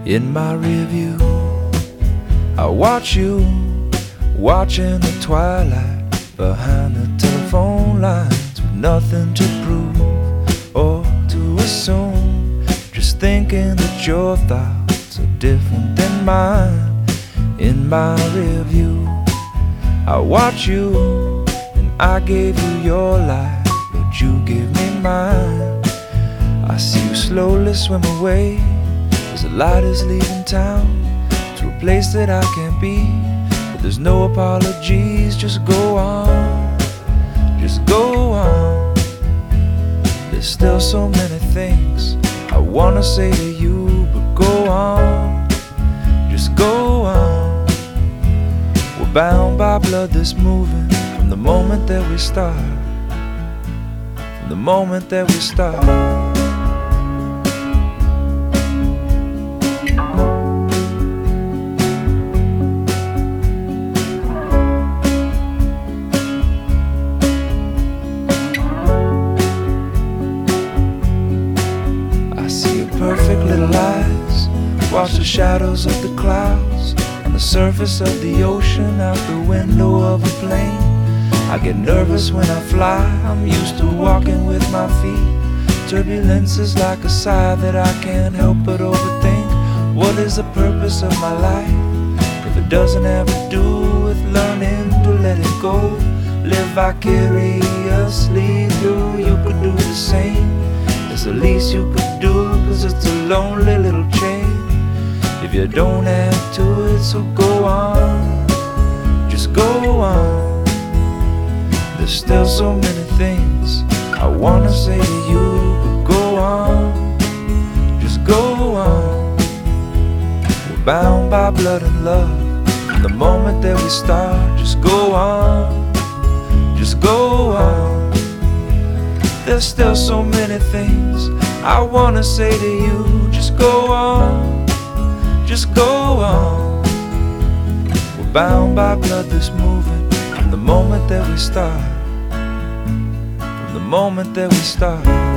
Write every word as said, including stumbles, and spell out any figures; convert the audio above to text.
In my rearview, I watch you watching the twilight behind the telephone lines, with nothing to prove or to assume, just thinking that your thoughts are different than mine. In my rearview, I watch you and I gave you your life, but you gave me mine. I see you slowly swim away as the light is leaving town to a place that I can't be, but there's no apologies. Just go on, just go on. There's still so many things I wanna say to you, but go on, just go on. We're bound by blood that's moving from the moment that we start, from the moment that we start. Perfect little eyes watch the shadows of the clouds on the surface of the ocean, out the window of a plane. I get nervous when I fly, I'm used to walking with my feet. Turbulence is like a sigh that I can't help but overthink. What is the purpose of my life if it doesn't have to do with learning to let it go? Live vicariously through, you could do the same. It's the least you could do, cause it's a lonely little chain if you don't add to it. So go on, just go on. There's still so many things I wanna say to you, but go on, just go on. We're bound by blood and love from the moment that we start. Just go on, just go on. There's still so many things I wanna say to you. Just go on, just go on. We're bound by blood that's moving from the moment that we start, from the moment that we start.